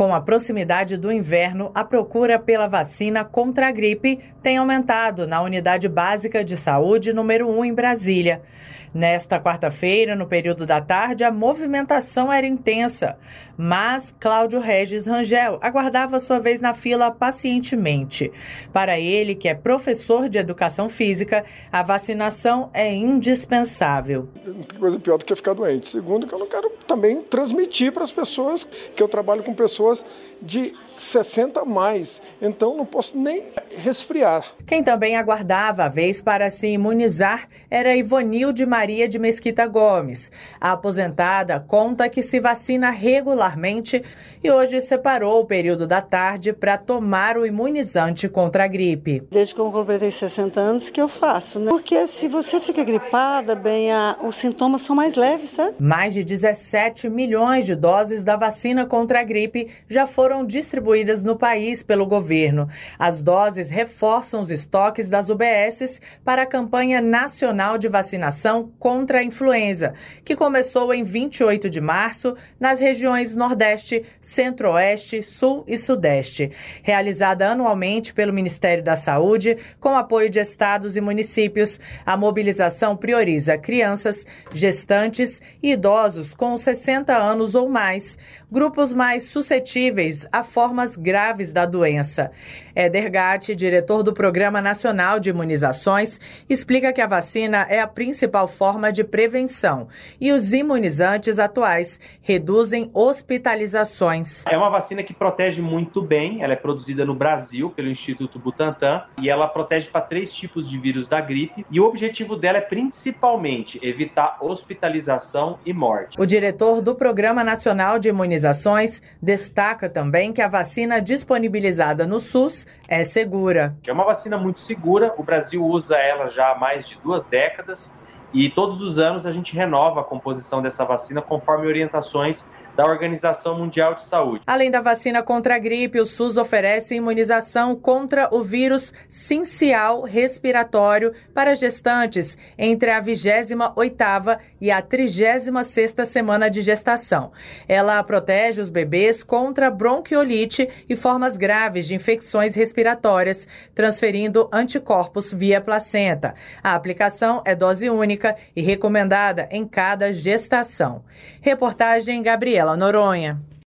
Com a proximidade do inverno, a procura pela vacina contra a gripe tem aumentado na Unidade Básica de Saúde número 1 em Brasília. Nesta quarta-feira, no período da tarde, a movimentação era intensa, mas Cláudio Regis Rangel aguardava sua vez na fila pacientemente. Para ele, que é professor de educação física, a vacinação é indispensável. Não tem coisa pior do que ficar doente. Segundo, que eu não quero também transmitir para as pessoas, que eu trabalho com pessoas de 60 a mais, então não posso nem resfriar. Quem também aguardava a vez para se imunizar era Ivonilde Maria de Mesquita Gomes. A aposentada conta que se vacina regularmente e hoje separou o período da tarde para tomar o imunizante contra a gripe. Desde que eu completei 60 anos que eu faço, né? Porque se você fica gripada, os sintomas são mais leves, sabe? Mais de 17 milhões de doses da vacina contra a gripe já foram distribuídas no país pelo governo. As doses reforçam os estoques das UBSs para a campanha nacional de vacinação contra a influenza, que começou em 28 de março nas regiões Nordeste, Centro-Oeste, Sul e Sudeste. Realizada anualmente pelo Ministério da Saúde, com apoio de estados e municípios, a mobilização prioriza crianças, gestantes e idosos com 60 anos ou mais, grupos mais suscetíveis a formas graves da doença. Éder Gatti, diretor do Programa Nacional de Imunizações, explica que a vacina é a principal forma de prevenção e os imunizantes atuais reduzem hospitalizações. É uma vacina que protege muito bem, ela é produzida no Brasil pelo Instituto Butantan e ela protege para 3 tipos de vírus da gripe e o objetivo dela é principalmente evitar hospitalização e morte. O diretor do Programa Nacional de Imunizações destaca também que a vacina disponibilizada no SUS é segura. É uma vacina muito segura, o Brasil usa ela já há mais de 2 décadas e todos os anos a gente renova a composição dessa vacina conforme orientações da Organização Mundial de Saúde. Além da vacina contra a gripe, o SUS oferece imunização contra o vírus sincial respiratório para gestantes entre a 28ª e a 36ª semana de gestação. Ela protege os bebês contra bronquiolite e formas graves de infecções respiratórias, transferindo anticorpos via placenta. A aplicação é dose única e recomendada em cada gestação. Reportagem Gabriela Noronha.